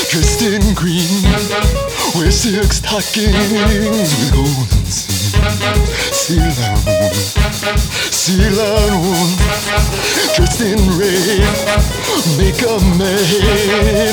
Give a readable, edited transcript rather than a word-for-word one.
dressed in green, wear silk stockings with golden seams. Sailor Moon, dressed in red, make a man